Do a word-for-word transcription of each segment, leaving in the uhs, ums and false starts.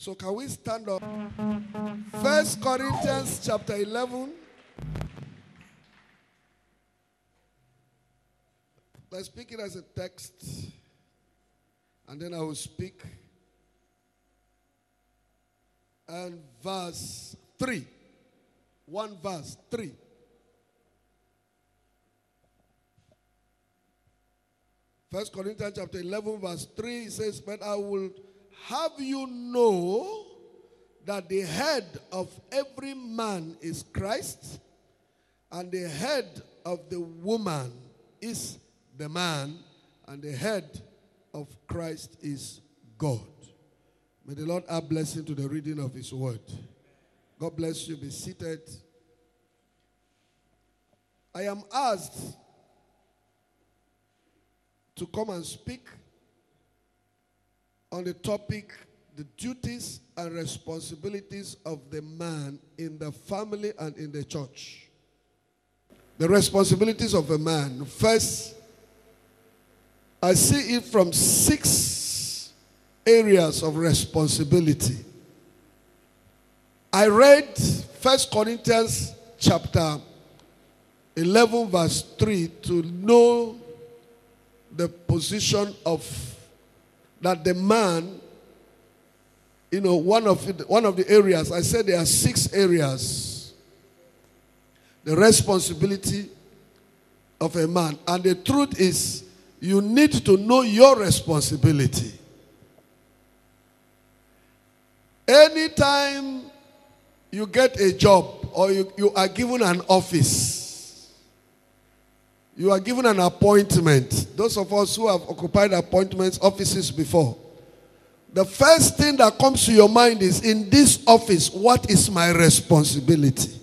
So can we stand up? First Corinthians chapter eleven. Let's speak it as a text. And then I will speak. And verse three. One verse, three. First Corinthians chapter eleven, verse three, it says, "But I will have you know that the head of every man is Christ, and the head of the woman is the man, and the head of Christ is God." May the Lord add blessing to the reading of his word. God bless you. Be seated. I am asked to come and speak on the topic, the duties and responsibilities of the man in the family and in the church. The responsibilities of a man. First, I see it from six areas of responsibility. I read First Corinthians chapter eleven verse three to know the position of that the man, you know, one of the, one of the areas, I said there are six areas. The responsibility of a man. And the truth is, you need to know your responsibility. Anytime you get a job or you, you are given an office, you are given an appointment. Those of us who have occupied appointments, offices before, the first thing that comes to your mind is, in this office, what is my responsibility?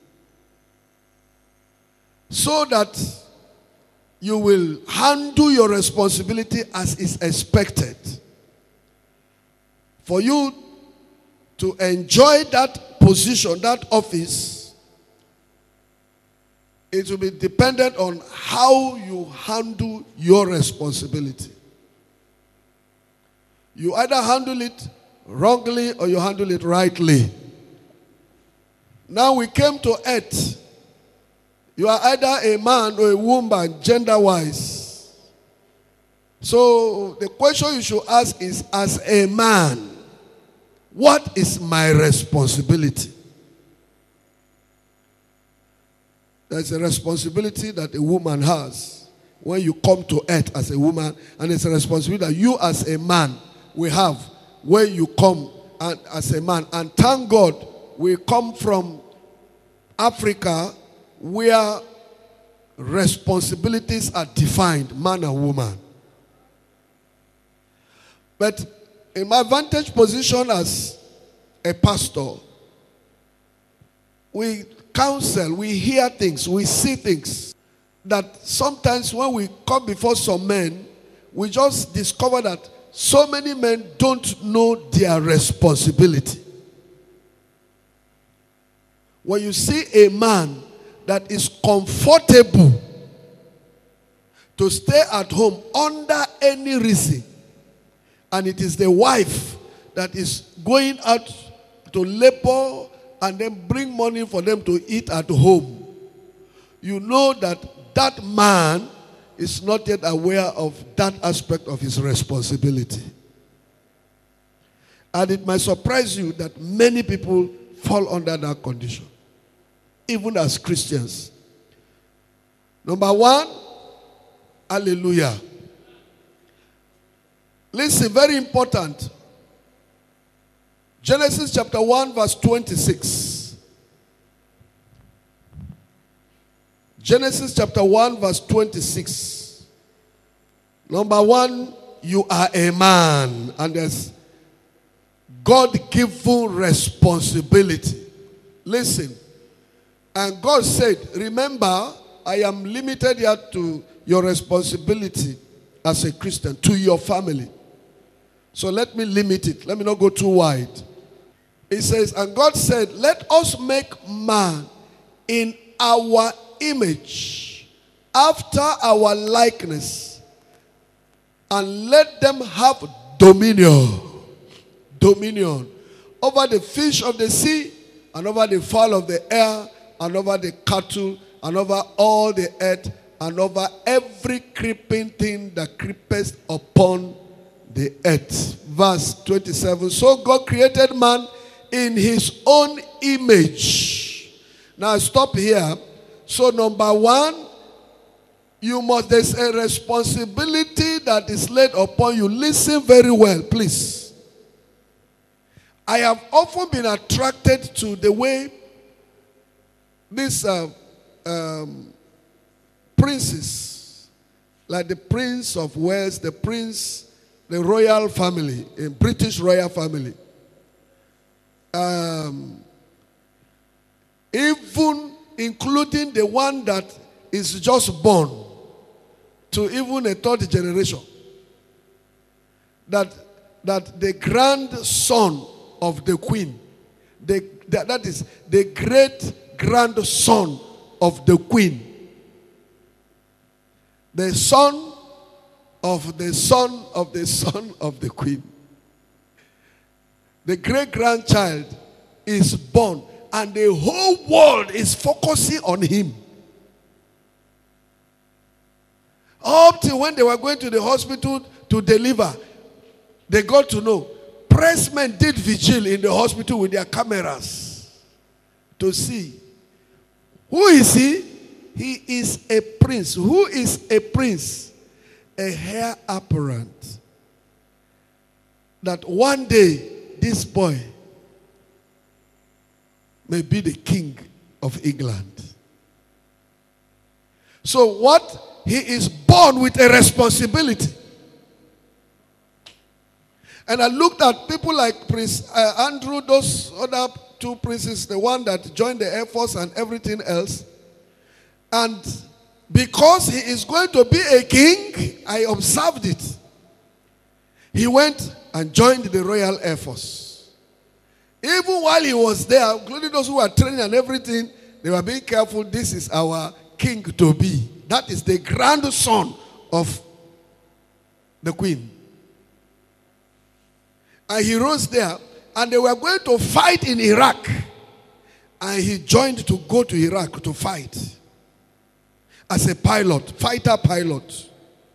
So that you will handle your responsibility as is expected. For you to enjoy that position, that office, it will be dependent on how you handle your responsibility. You either handle it wrongly or you handle it rightly. Now we came to earth. You are either a man or a woman, gender-wise. So the question you should ask is, as a man, what is my responsibility? There's a responsibility that a woman has when you come to earth as a woman, and it's a responsibility that you as a man will have when you come and, as a man. And thank God we come from Africa where responsibilities are defined, man and woman. But in my vantage position as a pastor, we counsel, we hear things, we see things that sometimes when we come before some men, we just discover that so many men don't know their responsibility. When you see a man that is comfortable to stay at home under any reason, and it is the wife that is going out to labor and then bring money for them to eat at home, you know that that man is not yet aware of that aspect of his responsibility. And it might surprise you that many people fall under that condition, even as Christians. Number one, hallelujah. Listen, very important. Genesis chapter one verse twenty-six. Genesis chapter one verse twenty-six. Number one, you are a man, and there's God-given responsibility. Listen. And God said, remember, I am limited here to your responsibility as a Christian, to your family. So let me limit it. Let me not go too wide. It says, and God said, let us make man in our image, after our likeness, and let them have dominion. Dominion over the fish of the sea, and over the fowl of the air, and over the cattle, and over all the earth, and over every creeping thing that creepeth upon the earth. Verse twenty-seven. So God created man in his own image. Now stop here. So number one, you must, there's a responsibility that is laid upon you. Listen very well, please. I have often been attracted to the way these uh, um, princes, like the Prince of Wales, the Prince, the royal family, a British royal family, um, even including the one that is just born, to even a third generation, that that the grandson of the queen, the, that, that is the great grandson of the queen, the son of the son of the son of the queen, the great grandchild is born, and the whole world is focusing on him. Up till when they were going to the hospital to deliver, they got to know. Pressmen did vigil in the hospital with their cameras to see. Who is he? He is a prince. Who is a prince? A heir apparent. That one day, this boy may be the king of England. So what? He is born with a responsibility. And I looked at people like Prince uh, Andrew, those other two princes, the one that joined the Air Force and everything else. And because he is going to be a king, I observed it. He went and joined the Royal Air Force. Even while he was there, including those who were training and everything, they were being careful. This is our king to be. That is the grandson of the queen. And he rose there, and they were going to fight in Iraq. And he joined to go to Iraq to fight as a pilot, fighter pilot.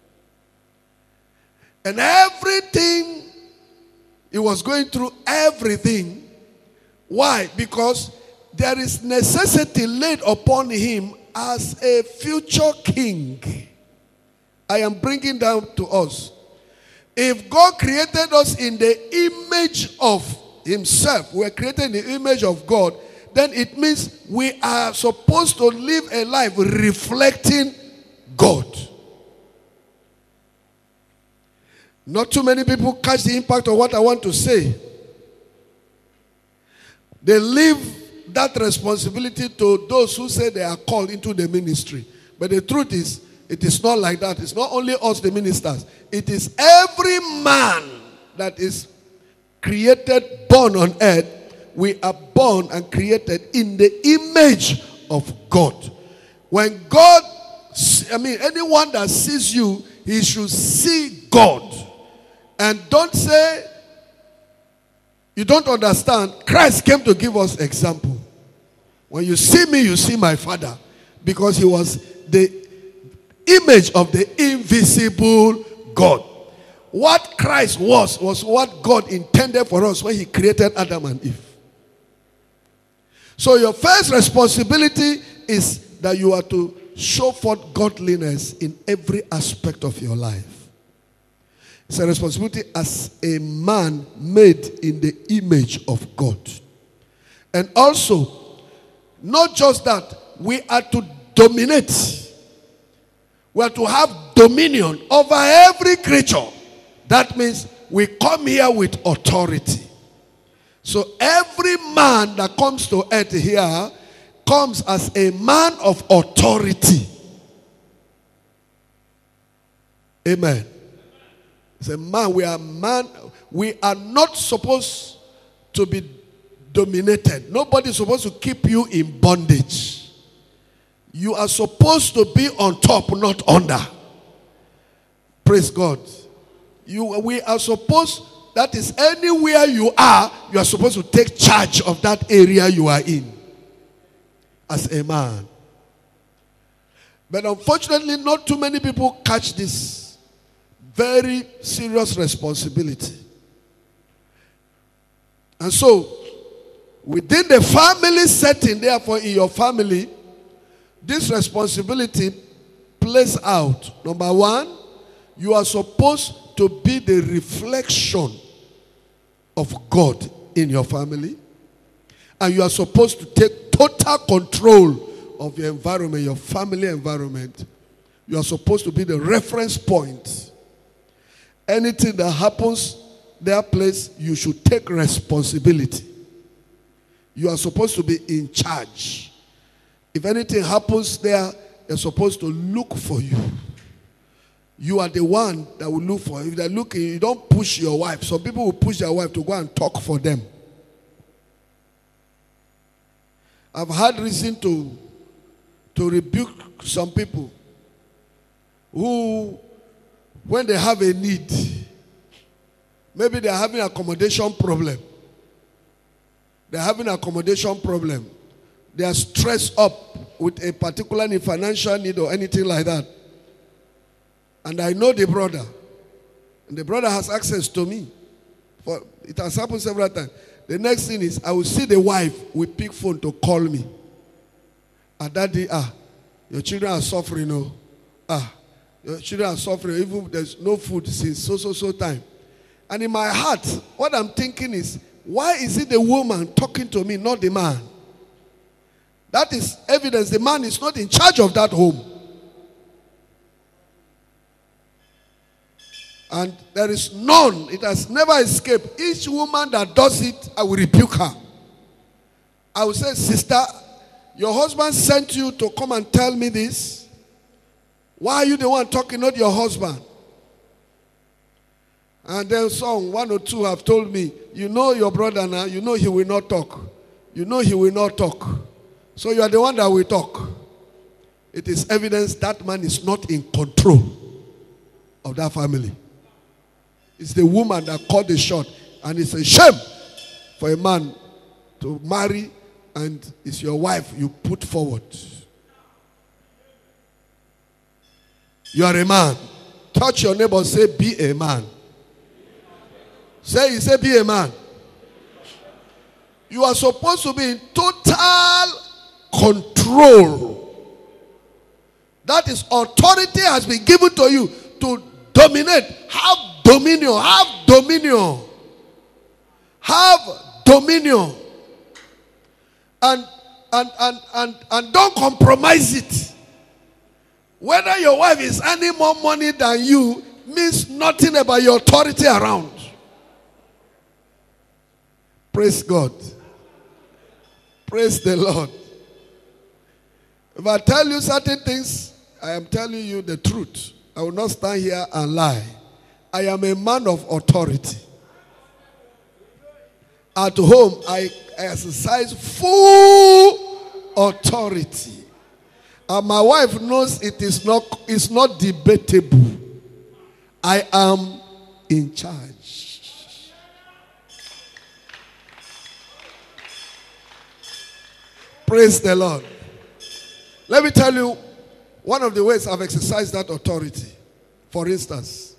And everything, he was going through everything. Why? Because there is necessity laid upon him as a future king. I am bringing down to us. If God created us in the image of himself, we are created in the image of God, then it means we are supposed to live a life reflecting God. Not too many people catch the impact of what I want to say. They live that responsibility to those who say they are called into the ministry. But the truth is, it is not like that. It's not only us, the ministers. It is every man that is created, born on earth. We are born and created in the image of God. When God, I mean, anyone that sees you, he should see God. And don't say, you don't understand. Christ came to give us example. When you see me, you see my Father. Because he was the image of the invisible God. What Christ was, was what God intended for us when he created Adam and Eve. So your first responsibility is that you are to show forth godliness in every aspect of your life. It's a responsibility as a man made in the image of God. And also, not just that, we are to dominate. We are to have dominion over every creature. That means we come here with authority. So every man that comes to earth here comes as a man of authority. Amen. It's a man. We are man. We are not supposed to be dominated. Nobody is supposed to keep you in bondage. You are supposed to be on top, not under. Praise God. You, we are supposed That is, anywhere you are, you are supposed to take charge of that area you are in as a man. But unfortunately, not too many people catch this very serious responsibility. And so, within the family setting, therefore, in your family, this responsibility plays out. Number one, you are supposed to be the reflection of God in your family. And you are supposed to take total control of your environment, your family environment. You are supposed to be the reference point. Anything that happens their place, you should take responsibility. You are supposed to be in charge. If anything happens there, they're supposed to look for you. You are the one that will look for. If they're looking, you don't push your wife. Some people will push their wife to go and talk for them. I've had reason to, to rebuke some people who, when they have a need, maybe they're having an accommodation problem. They're having an accommodation problem. They are stressed up with a particular need, financial need or anything like that. And I know the brother. And the brother has access to me. For it has happened several times. The next thing is, I will see the wife with pick phone to call me. And daddy, ah, your children are suffering, oh. Ah, your children are suffering. Even there's no food since so, so, so time. And in my heart, what I'm thinking is, why is it the woman talking to me, not the man? That is evidence the man is not in charge of that home. And there is none. It has never escaped. Each woman that does it, I will rebuke her. I will say, sister, your husband sent you to come and tell me this. Why are you the one talking, not your husband? And then some, one or two have told me, you know your brother now, you know he will not talk. You know he will not talk. So you are the one that will talk. It is evidence that man is not in control of that family. It's the woman that called the shot. And it's a shame for a man to marry and it's your wife you put forward. You are a man. Touch your neighbor, say, be a man. Say, say, be a man. You are supposed to be in total control. That is, authority has been given to you to dominate. Have dominion. Have dominion. Have dominion. And, and, and, and, and don't compromise it. Whether your wife is earning more money than you means nothing about your authority around. Praise God. Praise the Lord. If I tell you certain things, I am telling you the truth. I will not stand here and lie. I am a man of authority. At home, I exercise full authority. And my wife knows it is not, it's not debatable. I am in charge. Praise the Lord. Let me tell you one of the ways I've exercised that authority. For instance,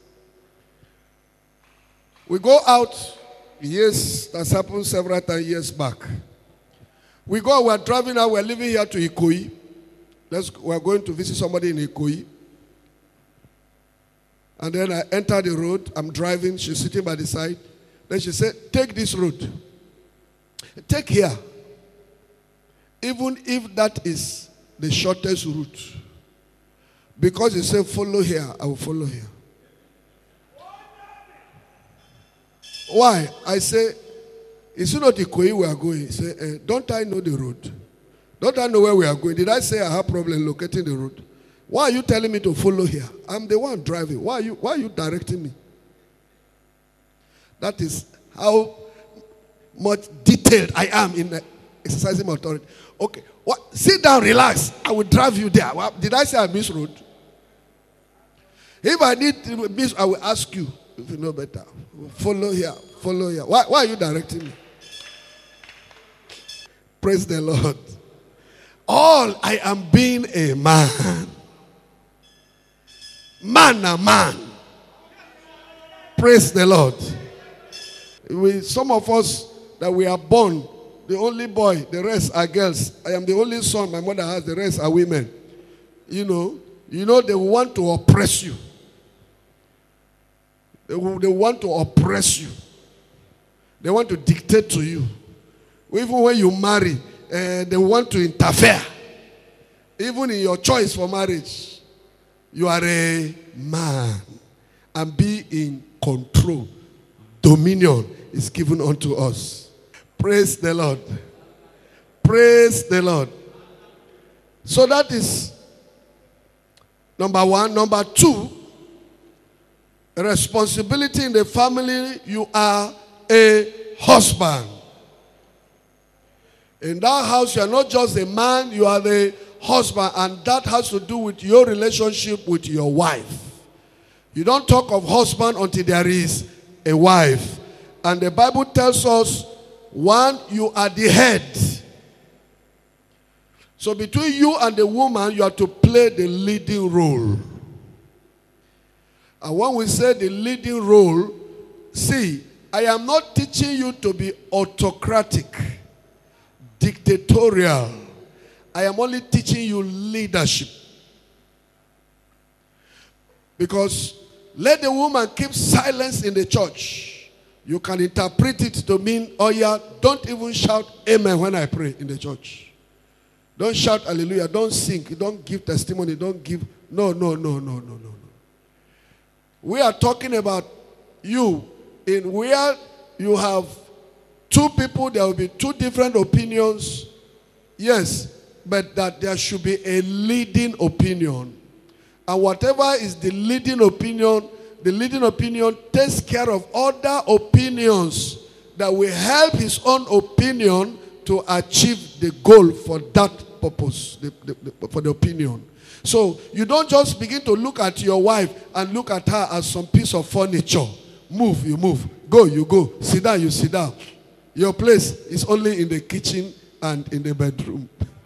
we go out, yes, that's happened several times years back. We go, we're driving out, we're leaving here to Ikoyi. Let's, we're going to visit somebody in Ikoyi. And then I enter the road, I'm driving, she's sitting by the side. Then she said, take this road. Take here. Even if that is the shortest route. Because you say follow here, I will follow here. Why? I say, is it not the Ikoyi we are going? Say, eh, don't I know the road? Don't I know where we are going? Did I say I have problem locating the road? Why are you telling me to follow here? I'm the one driving. Why are you, why are you directing me? That is how much detailed I am in exercising my authority. Okay, what? Sit down, relax. I will drive you there. Did I say I miss road? If I need to miss, I will ask you. If you know better, follow here. Follow here. Why, why are you directing me? Praise the Lord. All I am being a man. Man a man. Praise the Lord. We, some of us that we are born, the only boy, the rest are girls. I am the only son my mother has, the rest are women. You know, you know they want to oppress you. They, they want to oppress you. They want to dictate to you. Even when you marry, uh, they want to interfere. Even in your choice for marriage, you are a man. And be in control. Dominion is given unto us. Praise the Lord. Praise the Lord. So that is number one. Number two, responsibility in the family. You are a husband. In that house, you are not just a man, you are the husband. And that has to do with your relationship with your wife. You don't talk of husband until there is a wife. And the Bible tells us, one, you are the head. So between you and the woman, you have to play the leading role. And when we say the leading role, see, I am not teaching you to be autocratic, dictatorial. I am only teaching you leadership. Because let the woman keep silence in the church. You can interpret it to mean, oh yeah, don't even shout amen when I pray in the church. Don't shout hallelujah. Don't sing. Don't give testimony. Don't give. No, no, no, no, no, no, no. We are talking about you in where you have two people, there will be two different opinions. Yes, but that there should be a leading opinion. And whatever is the leading opinion, the leading opinion takes care of other opinions that will help his own opinion to achieve the goal for that purpose, the, the, the, for the opinion. So you don't just begin to look at your wife and look at her as some piece of furniture. Move, you move. Go, you go. Sit down, you sit down. Your place is only in the kitchen and in the bedroom.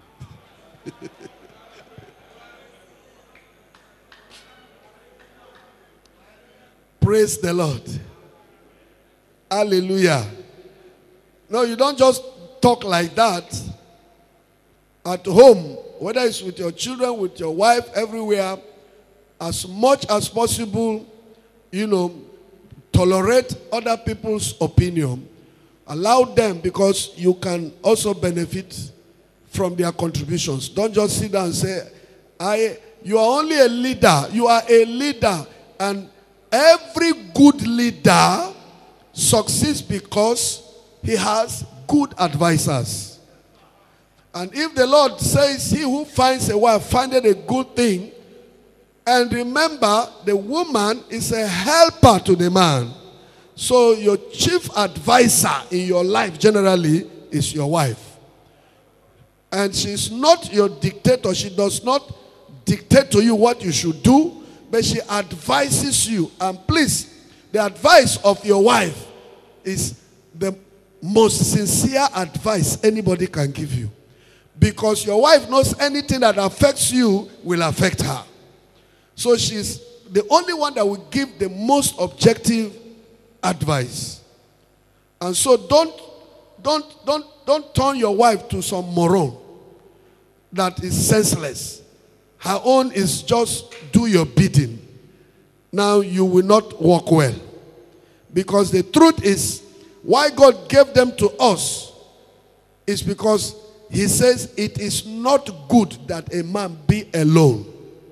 Praise the Lord. Hallelujah. No, you don't just talk like that. At home, whether it's with your children, with your wife, everywhere, as much as possible, you know, tolerate other people's opinion. Allow them, because you can also benefit from their contributions. Don't just sit down and say, I, you are only a leader. You are a leader. And every good leader succeeds because he has good advisors. And if the Lord says, he who finds a wife findeth a good thing, and remember, the woman is a helper to the man. So your chief advisor in your life generally is your wife. And she's not your dictator. She does not dictate to you what you should do, but she advises you. And please, the advice of your wife is the most sincere advice anybody can give you. Because your wife knows anything that affects you will affect her. So she's the only one that will give the most objective advice. And so don't, don't, don't, don't turn your wife to some moron that is senseless. Her own is just do your bidding. Now you will not walk well. Because the truth is, why God gave them to us is because he says it is not good that a man be alone.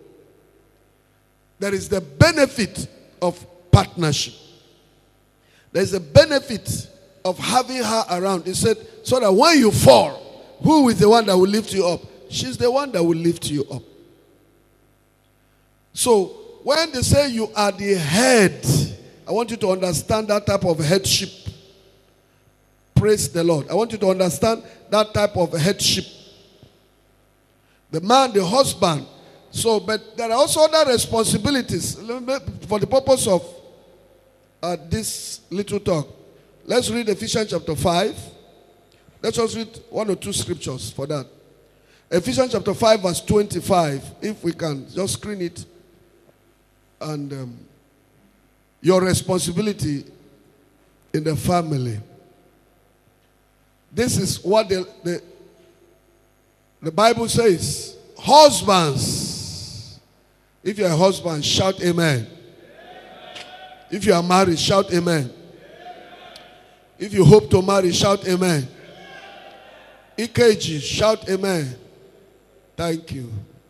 There is the benefit of partnership. There is a benefit of having her around. He said, so that when you fall, who is the one that will lift you up? She's the one that will lift you up. So when they say you are the head, I want you to understand that type of headship. Praise the Lord. I want you to understand that type of headship. The man, the husband. So, but there are also other responsibilities for the purpose of at this little talk. Let's read Ephesians chapter five. Let's just read one or two scriptures for that. Ephesians chapter five verse twenty-five. If we can, just screen it. And um, your responsibility in the family. This is what the, the, the Bible says. Husbands. If you're a husband, shout amen. If you are married, shout amen. If you hope to marry, shout amen. E K G, shout amen. Thank you.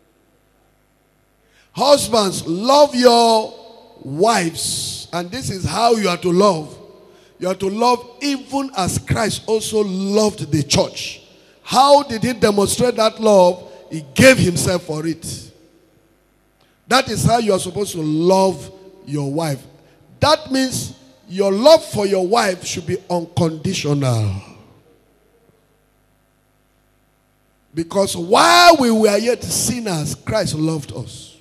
Husbands, love your wives. And this is how you are to love. You are to love even as Christ also loved the church. How did he demonstrate that love? He gave himself for it. That is how you are supposed to love your wife. That means your love for your wife should be unconditional. Because while we were yet sinners, Christ loved us.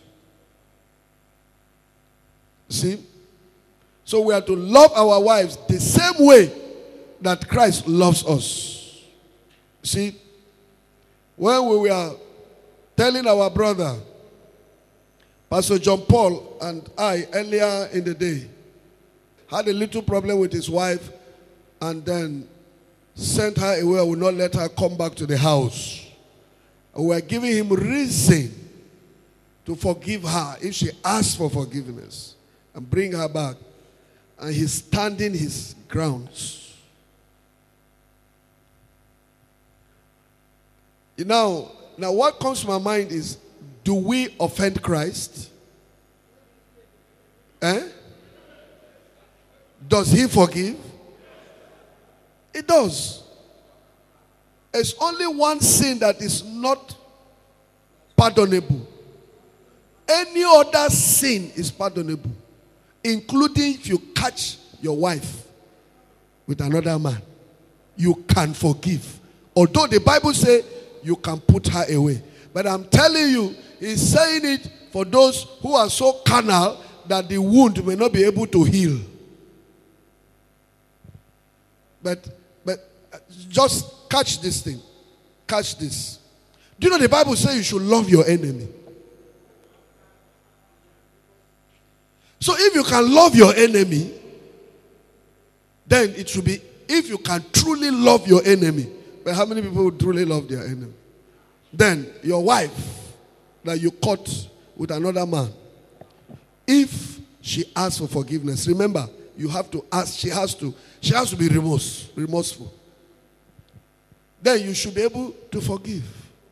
See? So we are to love our wives the same way that Christ loves us. See? When we were telling our brother, Pastor John Paul and I, earlier in the day, had a little problem with his wife and then sent her away and would not let her come back to the house. And we were giving him reason to forgive her if she asks for forgiveness and bring her back. And he's standing his grounds. You know, now what comes to my mind is, do we offend Christ? Eh? Does he forgive? He does. It's only one sin that is not pardonable. Any other sin is pardonable, including if you catch your wife with another man. You can forgive. Although the Bible says you can put her away. But I'm telling you, he's saying it for those who are so carnal that the wound may not be able to heal. But, but just catch this thing. Catch this. Do you know the Bible says you should love your enemy? So if you can love your enemy, then it should be, if you can truly love your enemy. But how many people would truly love their enemy? Then your wife that you caught with another man, if she asks for forgiveness, remember, you have to ask, she has to, she has to be remorse, remorseful. Then you should be able to forgive.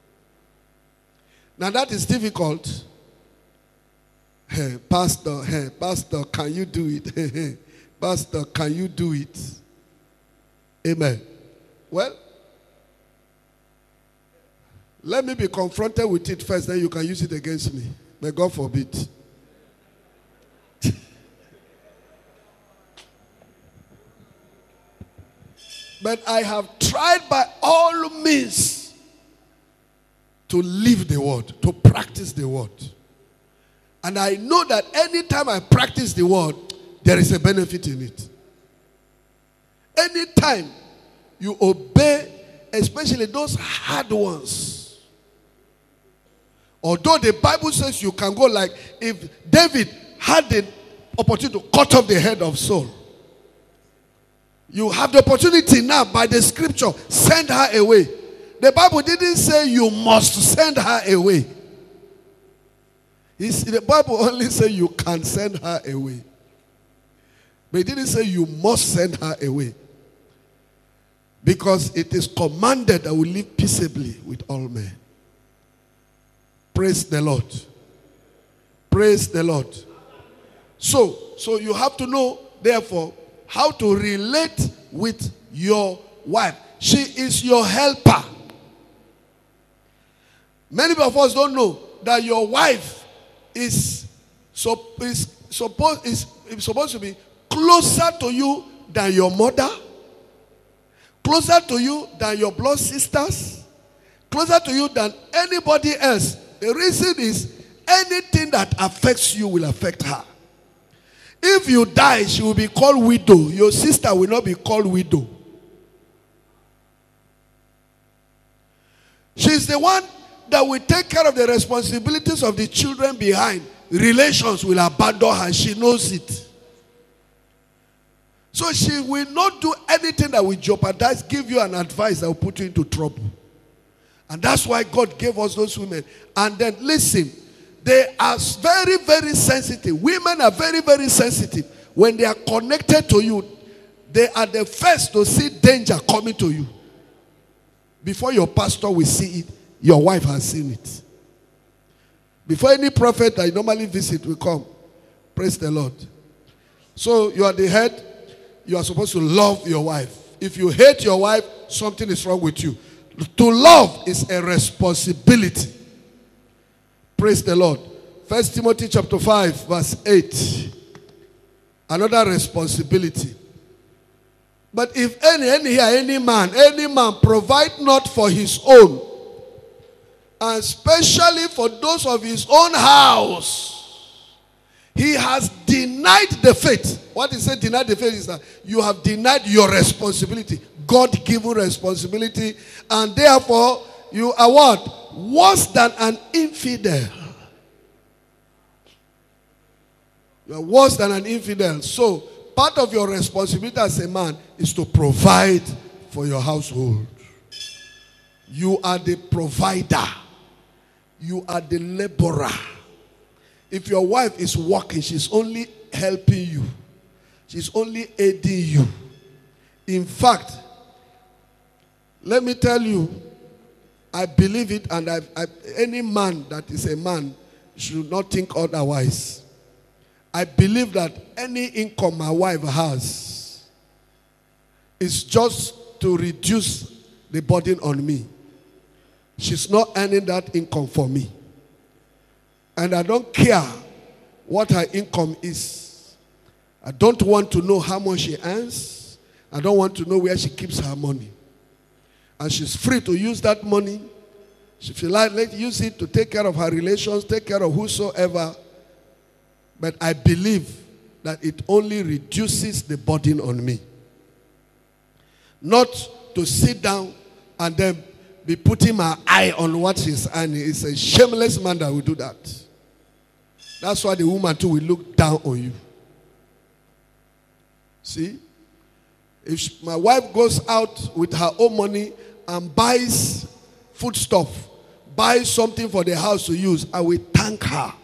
Now that is difficult. Hey, Pastor, hey, Pastor, can you do it? Hey, hey, Pastor, can you do it? Amen. Well, let me be confronted with it first, then you can use it against me. May God forbid. But I have tried by all means to live the word, to practice the word. And I know that anytime I practice the word, there is a benefit in it. Anytime you obey, especially those hard ones. Although the Bible says you can go, like if David had the opportunity to cut off the head of Saul. You have the opportunity now by the scripture. Send her away. The Bible didn't say you must send her away. It's, the Bible only says you can send her away. But it didn't say you must send her away. Because it is commanded that we live peaceably with all men. Praise the Lord. Praise the Lord. So, so you have to know, therefore, how to relate with your wife. She is your helper. Many of us don't know that your wife is, so, is, supposed, is, is supposed to be closer to you than your mother, closer to you than your blood sisters, closer to you than anybody else. The reason is anything that affects you will affect her. If you die, she will be called widow. Your sister will not be called widow. She's the one that will take care of the responsibilities of the children behind. Relations will abandon her. She knows it. So she will not do anything that will jeopardize, give you an advice that will put you into trouble. And that's why God gave us those women. And then listen, they are very, very sensitive. Women are very, very sensitive. When they are connected to you, they are the first to see danger coming to you. Before your pastor will see it, your wife has seen it. Before any prophet that you normally visit will come. Praise the Lord. So you are the head. You are supposed to love your wife. If you hate your wife, something is wrong with you. To love is a responsibility. Praise the Lord. First Timothy chapter five verse eight. Another responsibility. But if any, any here, any man, any man provide not for his own, and especially for those of his own house, he has denied the faith. What is said denied the faith is that you have denied your responsibility, God-given responsibility, and therefore you are what? Worse than an infidel. You are worse than an infidel. So, part of your responsibility as a man is to provide for your household. You are the provider. You are the laborer. If your wife is working, she's only helping you. She's only aiding you. In fact, let me tell you, I believe it, and I, I, any man that is a man should not think otherwise. I believe that any income my wife has is just to reduce the burden on me. She's not earning that income for me. And I don't care what her income is. I don't want to know how much she earns. I don't want to know where she keeps her money. And she's free to use that money. She feel like let use it to take care of her relations, take care of whosoever. But I believe that it only reduces the burden on me. Not to sit down and then be putting my eye on what she's earning. It's a shameless man that will do that. That's why the woman too will look down on you. See? If she, my wife goes out with her own money and buys foodstuff, buys something for the house to use, I will thank her.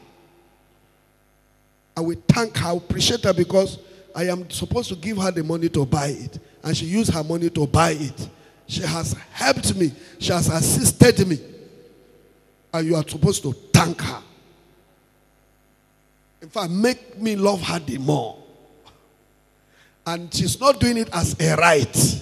I will thank her, I will appreciate her, because I am supposed to give her the money to buy it. And she used her money to buy it. She has helped me. She has assisted me. And you are supposed to thank her. In fact, make me love her the more. And she's not doing it as a right.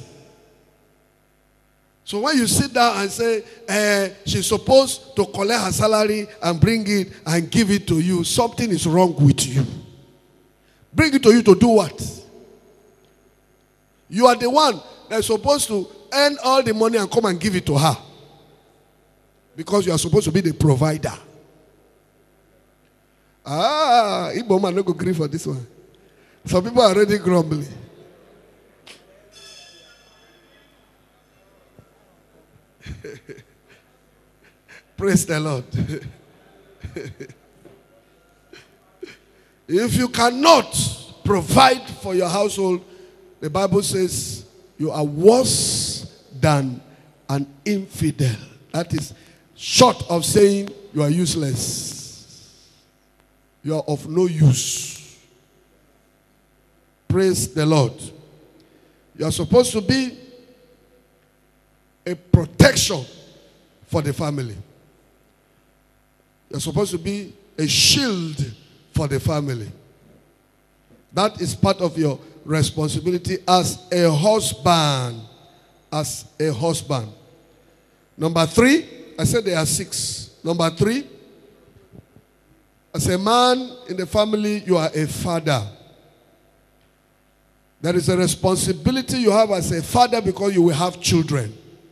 So when you sit down and say, eh, she's supposed to collect her salary and bring it and give it to you, something is wrong with you. Bring it to you to do what? You are the one that's supposed to earn all the money and come and give it to her. Because you are supposed to be the provider. Ah, Igbo man no go agree for this one. Some people are already grumbling. Praise the Lord. If you cannot provide for your household, the Bible says you are worse than an infidel. That is short of saying you are useless. You are of no use. Praise the Lord. You are supposed to be a protection for the family. You're supposed to be a shield for the family. That is part of your responsibility as a husband. As a husband. Number three, I said there are six. Number three, as a man in the family, you are a father. There is a responsibility you have as a father because you will have children.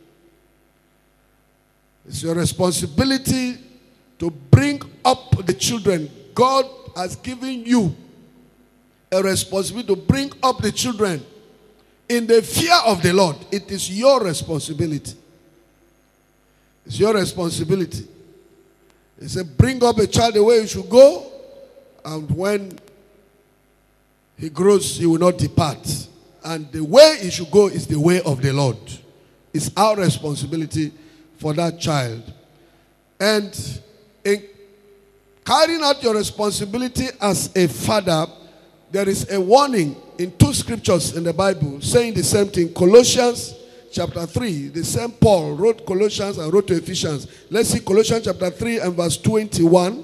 It's your responsibility to bring up the children. God has given you a responsibility to bring up the children in the fear of the Lord. It is your responsibility. It's your responsibility. He said, bring up a child the way you should go, and when he grows, he will not depart. And the way he should go is the way of the Lord. It's our responsibility for that child. And in carrying out your responsibility as a father, there is a warning in two scriptures in the Bible saying the same thing. Colossians chapter three, the same Paul wrote Colossians and wrote to Ephesians. Let's see Colossians chapter three and verse twenty-one.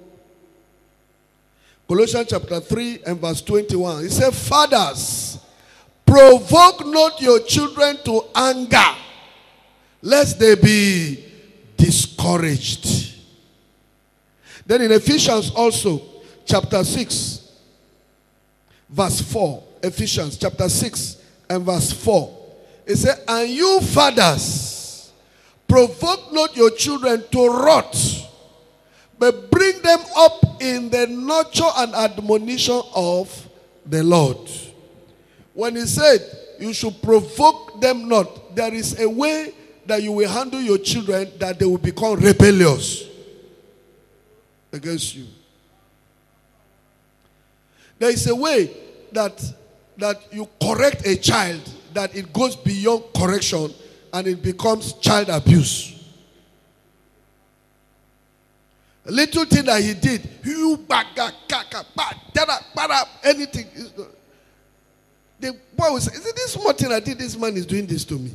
Colossians chapter three and verse twenty-one. He said, fathers, provoke not your children to anger, lest they be discouraged. Then in Ephesians also, chapter six, verse four. Ephesians chapter six and verse four. It said, and you fathers, provoke not your children to wrath, but bring them up in the nurture and admonition of the Lord. When he said, you should provoke them not, there is a way that you will handle your children that they will become rebellious against you. There is a way that, that you correct a child that it goes beyond correction and it becomes child abuse. A little thing that he did, anything. The boy will say, is it this small thing I did? This man is doing this to me.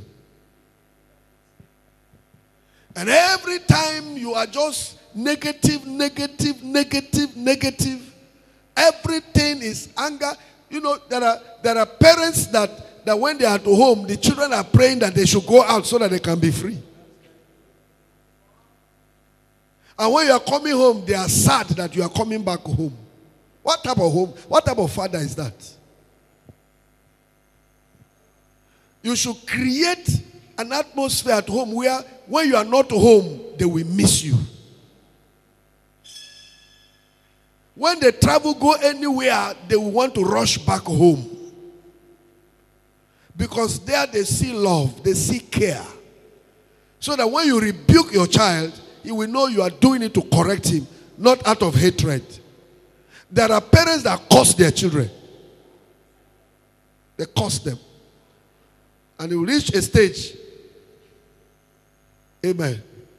And every time you are just negative, negative, negative, negative, everything is anger. You know, there are there are parents that, that when they are at home, the children are praying that they should go out so that they can be free. And when you are coming home, they are sad that you are coming back home. What type of home? What type of father is that? You should create an atmosphere at home where when you are not home, they will miss you. When they travel, go anywhere, they will want to rush back home. Because there they see love, they see care. So that when you rebuke your child, he will know you are doing it to correct him, not out of hatred. There are parents that curse their children. They curse them. And you reach a stage. Amen.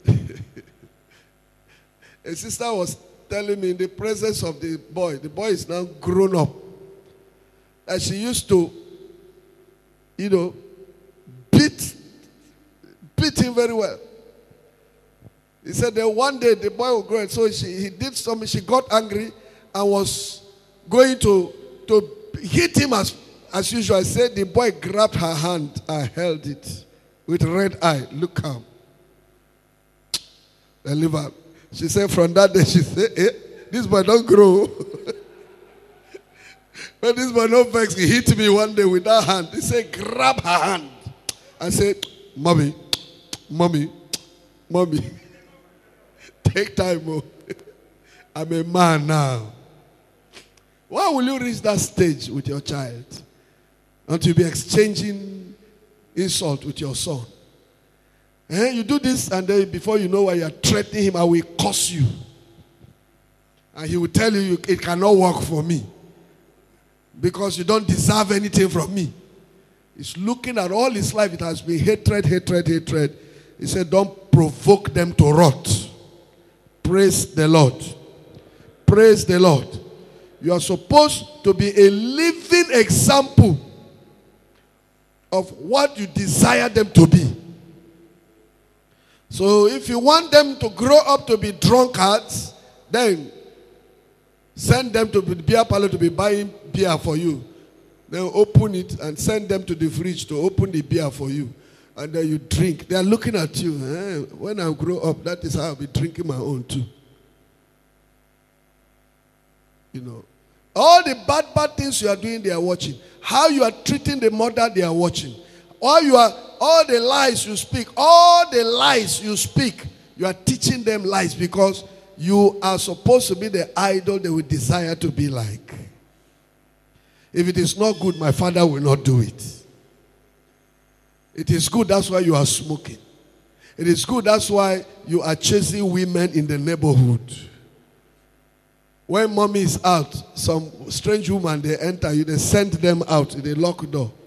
A sister was telling me in the presence of the boy, the boy is now grown up, that she used to, you know, beat, beat him very well. He said that one day the boy will grow, and so she, he did something, she got angry and was going to, to hit him as, as usual. I said the boy grabbed her hand and held it with red eye. Look calm. And leave her. She said from that day, she said, eh, this boy don't grow. When this boy don't vex, he hit me one day with that hand. He said, grab her hand. I said, mommy, mommy, mommy, take time, oh. I'm a man now. Why will you reach that stage with your child? Until you be exchanging insult with your son. Eh? You do this and then before you know why you are threatening him, I will curse you. And he will tell you, it cannot work for me. Because you don't deserve anything from me. He's looking at all his life. It has been hatred, hatred, hatred. He said, don't provoke them to wrath. Praise the Lord. Praise the Lord. You are supposed to be a living example of what you desire them to be. So if you want them to grow up to be drunkards, then send them to the beer parlor to be buying beer for you. Then open it and send them to the fridge to open the beer for you. And then you drink. They are looking at you. Eh? When I grow up, that is how I'll be drinking my own too. You know. All the bad, bad things you are doing, they are watching. How you are treating the mother, they are watching. All you are, all the lies you speak, all the lies you speak, you are teaching them lies because you are supposed to be the idol they will desire to be like. If it is not good, my father will not do it. It is good, that's why you are smoking. It is good, that's why you are chasing women in the neighborhood. When mommy is out, some strange woman, they enter you, they send them out, they lock the door.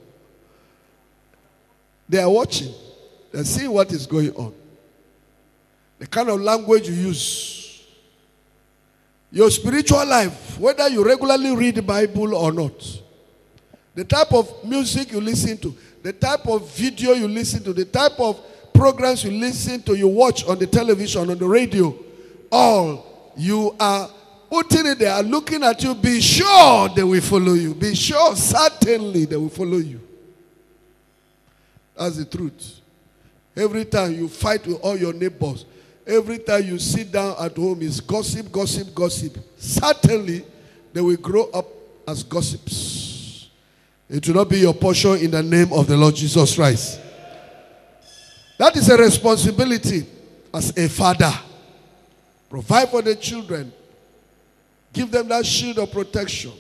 They are watching. They are seeing what is going on. The kind of language you use. Your spiritual life, whether you regularly read the Bible or not. The type of music you listen to. The type of video you listen to. The type of programs you listen to, you watch on the television, on the radio. All you are putting it there, looking at you. Be sure they will follow you. Be sure, certainly they will follow you. That's the truth. Every time you fight with all your neighbors, every time you sit down at home is gossip, gossip, gossip. Certainly, they will grow up as gossips. It will not be your portion in the name of the Lord Jesus Christ. That is a responsibility as a father. Provide for the children. Give them that shield of protection.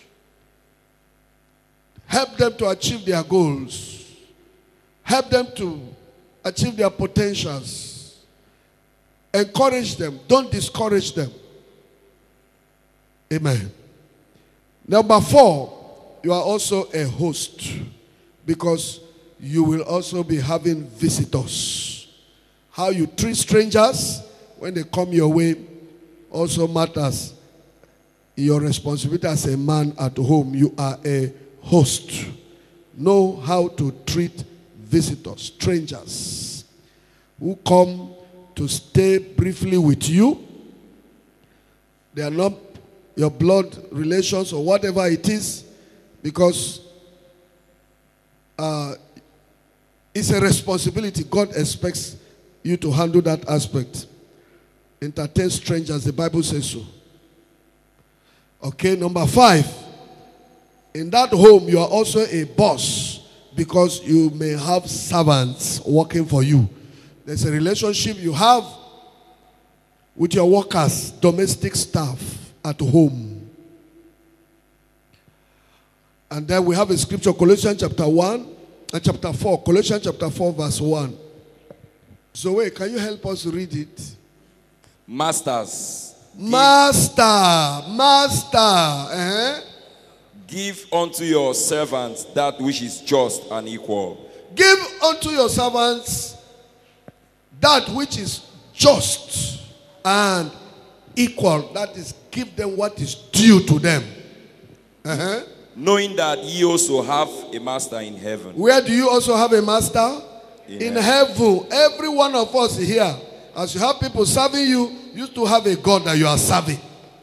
Help them to achieve their goals. Help them to achieve their potentials. Encourage them. Don't discourage them. Amen. Number four, you are also a host, because you will also be having visitors. How you treat strangers when they come your way also matters. Your responsibility as a man at home, you are a host. Know how to treat visitors, strangers who come to stay briefly with you. They are not your blood relations or whatever it is, because uh, it's a responsibility. God expects you to handle that aspect. Entertain strangers, the Bible says so. Okay, number five. In that home, you are also a boss, because you may have servants working for you. There's a relationship you have with your workers, domestic staff at home. And then we have a scripture, Colossians chapter one and chapter four. Colossians chapter four, verse one. So wait, can you help us read it? Masters. Master, master. Eh? Give unto your servants that which is just and equal. Give unto your servants that which is just and equal. That is, give them what is due to them. Uh-huh. Knowing that ye also have a master in heaven. Where do you also have a master? In, in heaven. heaven. Every one of us here, as you have people serving you, you used to have a God that you are serving.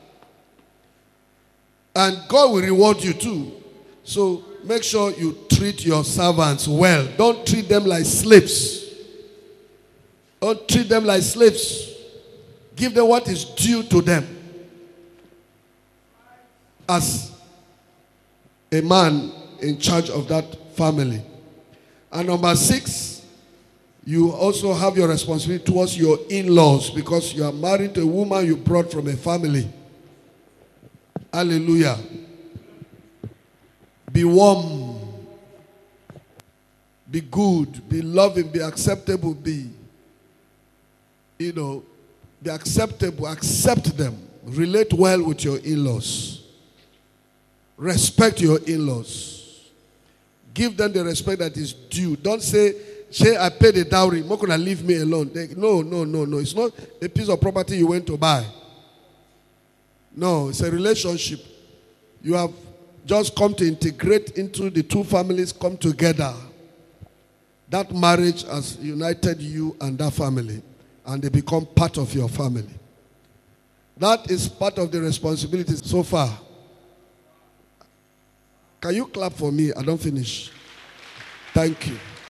And God will reward you too. So make sure you treat your servants well. Don't treat them like slaves. Don't treat them like slaves. Give them what is due to them. As a man in charge of that family. And number six, you also have your responsibility towards your in-laws, because you are married to a woman you brought from a family. Hallelujah. Be warm. Be good. Be loving. Be acceptable. Be, you know, be acceptable. Accept them. Relate well with your in-laws. Respect your in-laws. Give them the respect that is due. Don't say, say I paid the dowry. You're not going to leave me alone. They, no, no, no, no. It's not a piece of property you went to buy. No, it's a relationship. You have just come to integrate into the two families, come together. That marriage has united you and that family, and they become part of your family. That is part of the responsibility so far. Can you clap for me? I don't finish. Thank you.